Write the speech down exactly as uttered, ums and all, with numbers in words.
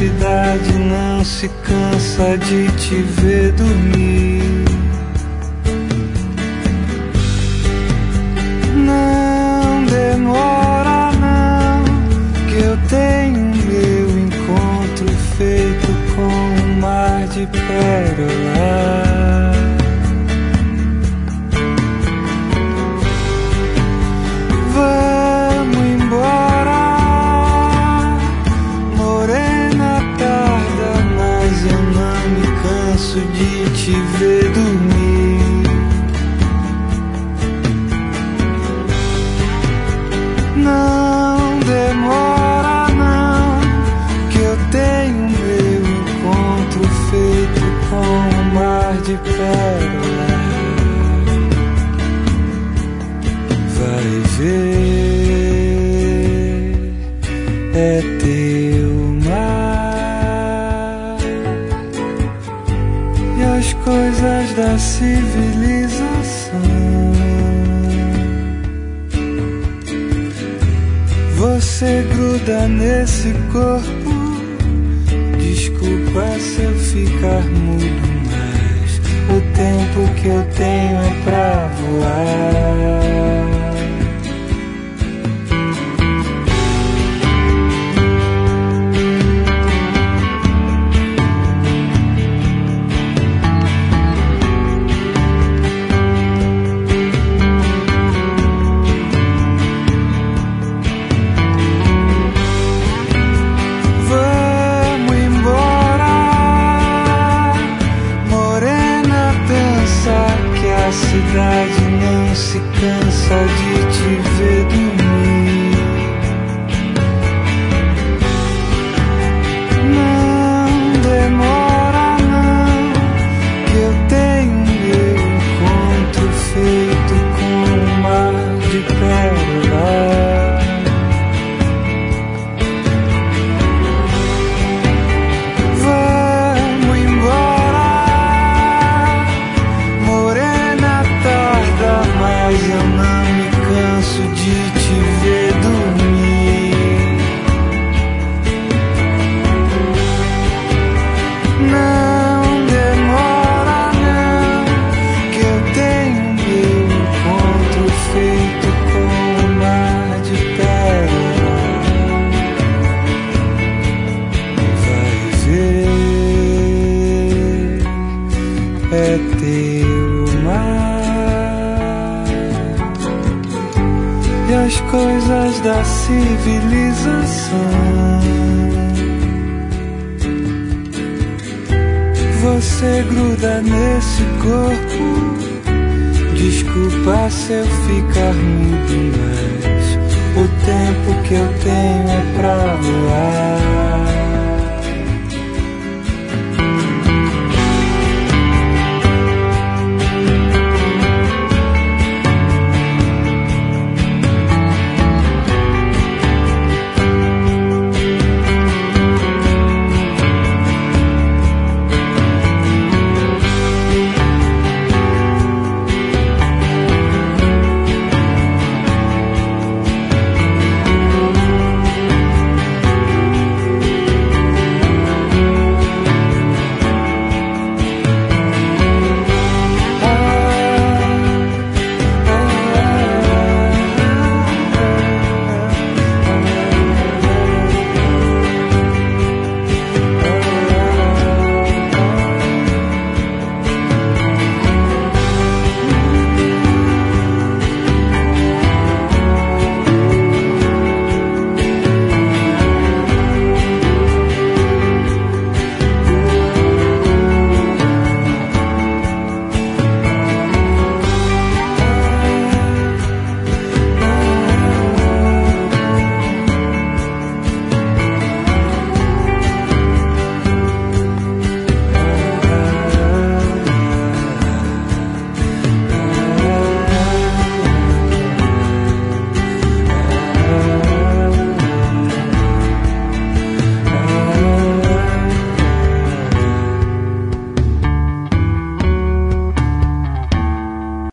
cidade não se cansa de te ver dormir. Não demora não, que eu tenho meu encontro feito com um mar de pérolas. De te ver dormir. Não demora não, que eu tenho meu encontro feito com um mar de pérolas. Vai ver, é teu coisas da civilização. Você gruda nesse corpo. Desculpa se eu ficar mudo, mas o tempo que eu tenho é pra voar. A cidade não se cansa de te ver dormir. Não demora não, que eu tenho meu encontro feito com um mar de pérolas. Mas eu não me canso de te ver dormir. Não demora não, que eu tenho meu encontro feito com um mar de pérolas. Vai ver, é teu mar. E as coisas da civilização. Você gruda nesse corpo. Desculpa se eu ficar mudo, mas o tempo que eu tenho é pra voar.